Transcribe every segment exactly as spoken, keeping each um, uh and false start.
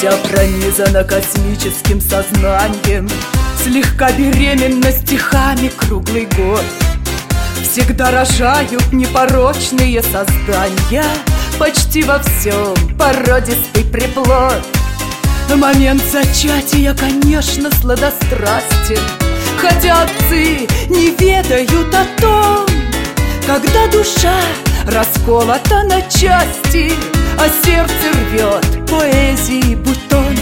Вся пронизана космическим сознанием, слегка беременна стихами круглый год. Всегда рожают непорочные создания, почти во всем породистый приплод. Момент зачатия, конечно, сладострастен, хотя отцы не ведают о том, когда душа расколота на части, а сердце рвет поэзии бутон.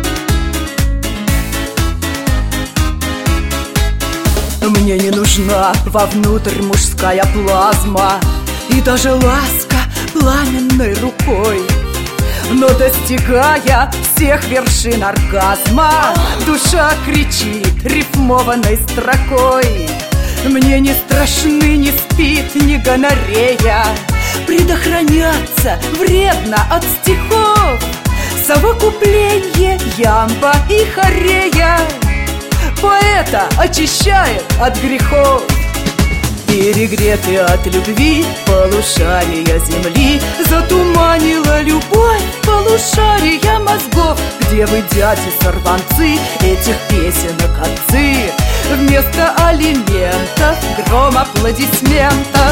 Мне не нужна вовнутрь мужская плазма и даже ласка пламенной рукой. Но достигая всех вершин оргазма, душа кричит рифмованной строкой. Мне не страшны ни спид, ни гонорея, предохраняться вредно от стихов. Совокупление ямба и хорея поэта очищает от грехов. Перегреты от любви полушария земли затуманила любовь полушария мозгов. Где вы, дяди-сорванцы, этих песенок отцы? Вместо алиментов гром аплодисментов.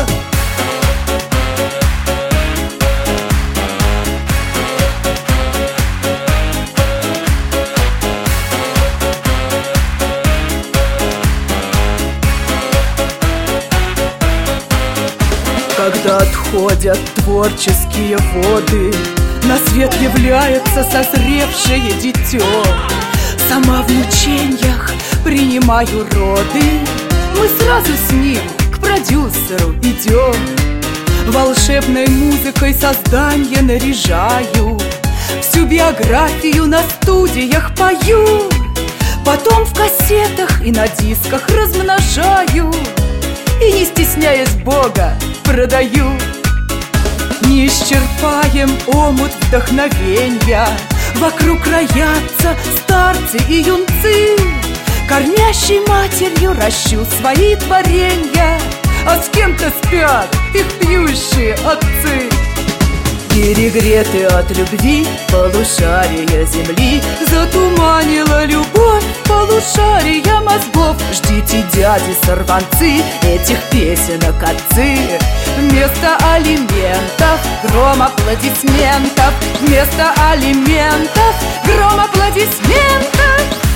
Когда отходят творческие воды, на свет является созревшее дитё. Сама в мучениях принимаю роды, мы сразу с ним к продюсеру идем. Волшебной музыкой создание наряжаю, всю биографию на студиях пою, потом в кассетах и на дисках размножаю и, не стесняясь Бога, продаю. Не исчерпаем омут вдохновенья, вокруг роятся старцы и юнцы. Кормящей матерью ращу свои творенья, а с кем-то спят их пьющие отцы. Перегреты от любви полушария земли затуманила любовь полушария мозгов. Ждите, дяди-сорванцы, этих песенок отцы. Вместо алиментов гром аплодисментов. Вместо алиментов гром аплодисментов.